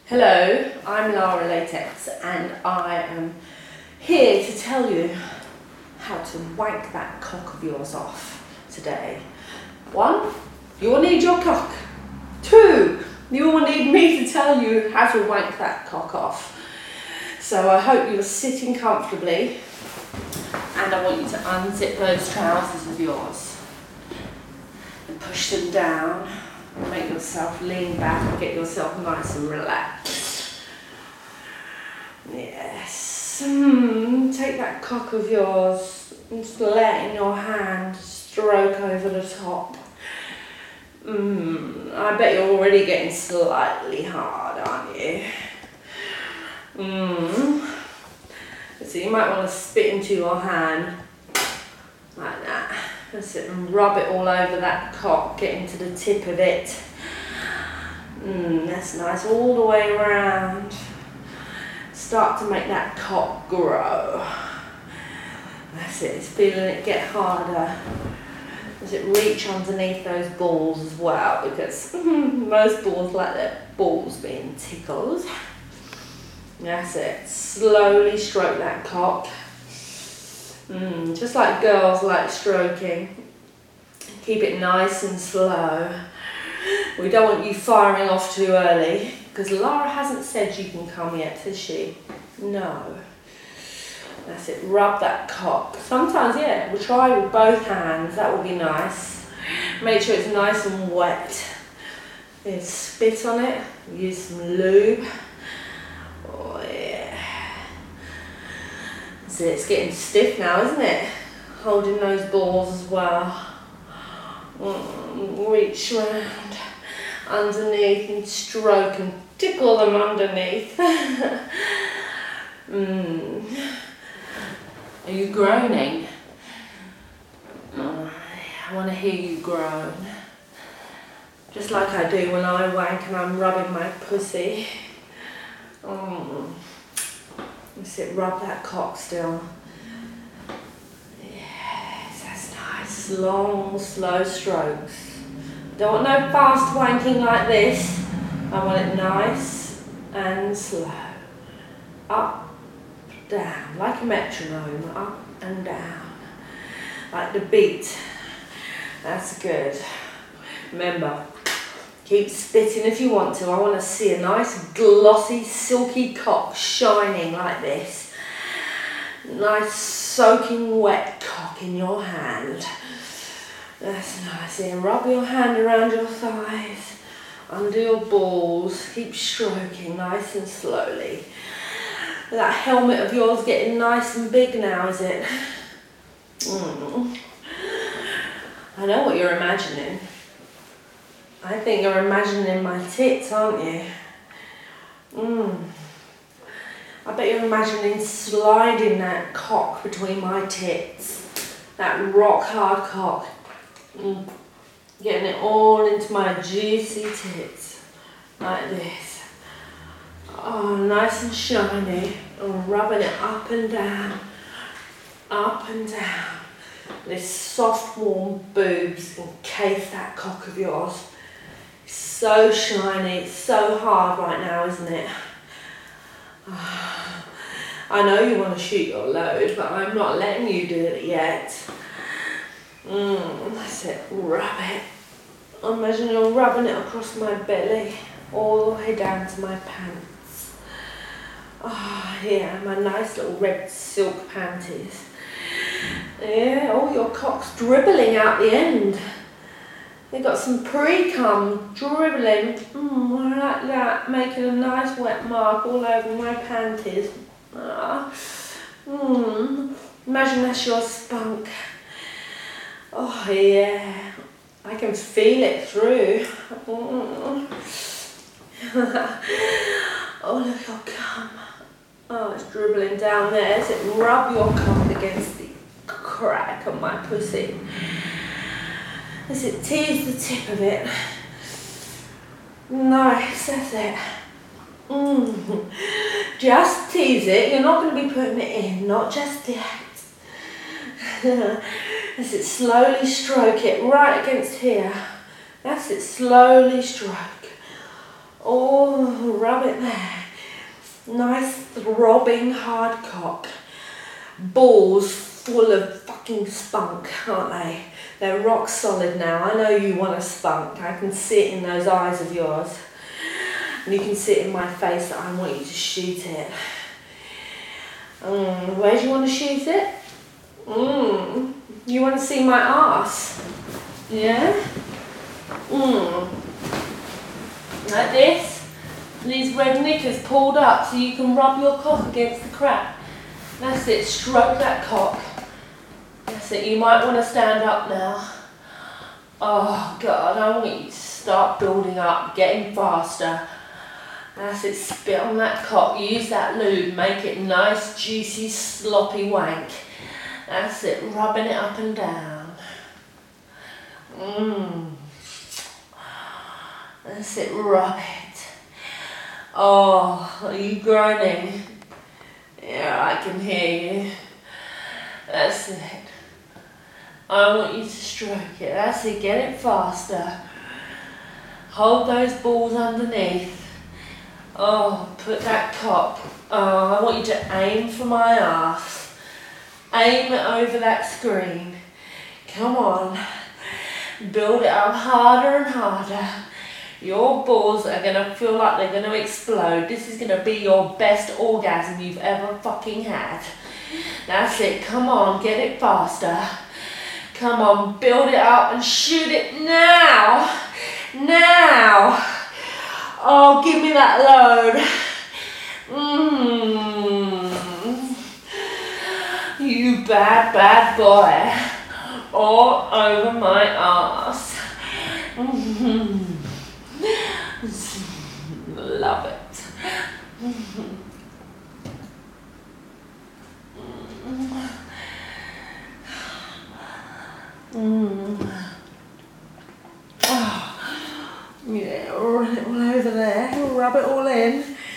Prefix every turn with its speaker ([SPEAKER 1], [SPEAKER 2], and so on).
[SPEAKER 1] Hello, I'm Lara Latex and I am here to tell you how to wank that cock of yours off today. 1, you will need your cock. 2, you will need me to tell you how to wank that cock off. So I hope you're sitting comfortably and I want you to unzip those trousers of yours and push them down. Make yourself lean back and get yourself nice and relaxed. Yes. Take that cock of yours and just let in your hand stroke over the top. I bet you're already getting slightly hard, aren't you? So you might want to spit into your hand like that. That's it, and rub it all over that cock, get into the tip of it. That's nice, all the way around. Start to make that cock grow. That's it, it's feeling it get harder. As it reach underneath those balls as well, because most balls like their balls being tickled. That's it, slowly stroke that cock. Just like girls like stroking. Keep it nice and slow. We don't want you firing off too early, because Lara hasn't said you can come yet, has she? No. That's it, rub that cock. Sometimes, yeah, we'll try with both hands, that will be nice. Make sure it's nice and wet. Then spit on it, use some lube. Oh yeah. So it's getting stiff now, isn't it? Holding those balls as well. Reach round underneath and stroke and tickle them underneath. Are you groaning? I want to hear you groan. Just like I do when I wank and I'm rubbing my pussy. Sit, rub that cock still. Yes, that's nice. Long, slow strokes. Don't want no fast wanking like this. I want it nice and slow. Up, down, like a metronome. Up and down. Like the beat. That's good. Remember, keep spitting if you want to. I want to see a nice glossy, silky cock shining like this. Nice soaking wet cock in your hand. That's nice. Here, rub your hand around your thighs, under your balls. Keep stroking nice and slowly. That helmet of yours getting nice and big now, is it? I know what you're imagining. I think you're imagining my tits, aren't you? I bet you're imagining sliding that cock between my tits. That rock hard cock. Getting it all into my juicy tits. Like this. Oh, nice and shiny. And rubbing it up and down. Up and down. This soft, warm boobs encase that cock of yours. So shiny, it's so hard right now, isn't it? I know you want to shoot your load, but I'm not letting you do it yet. That's it, rub it. Imagine you're rubbing it across my belly, all the way down to my pants. Oh yeah, my nice little red silk panties. Yeah, all your cock's dribbling out the end. They've got some pre-cum dribbling, like that, making a nice wet mark all over my panties. Imagine that's your spunk. Oh yeah, I can feel it through. Oh look, your cum. Oh, it's dribbling down there. So rub your cock against the crack of my pussy. As it tease the tip of it. Nice, that's it. Just tease it. You're not going to be putting it in, not just yet. As it slowly stroke it right against here. That's it, slowly stroke. Oh, rub rub it there. Nice throbbing hard cock. Balls full of fucking spunk, aren't they? They're rock solid now. I know you want a spunk. I can see it in those eyes of yours. And you can see it in my face that I want you to shoot it. Where do you want to shoot it? You want to see my arse? Yeah? Like this. These red knickers pulled up so you can rub your cock against the crap. That's it, stroke that cock. That's it, you might want to stand up now. Oh God, I want you to start building up, getting faster. That's it, spit on that cock, use that lube, make it nice, juicy, sloppy wank. That's it, rubbing it up and down. That's it, rub it. Oh, are you groaning? Yeah, I can hear you. That's it. I want you to stroke it. That's it, get it faster. Hold those balls underneath. Oh, put that cock. Oh, I want you to aim for my ass. Aim it over that screen. Come on. Build it up harder and harder. Your balls are going to feel like they're going to explode. This is going to be your best orgasm you've ever fucking had. That's it. Come on, get it faster. Come on, build it up and shoot it now. Now. Oh, give me that load. You bad, bad boy. All over my ass. Love it. Oh, yeah, run it all over there, rub it all in.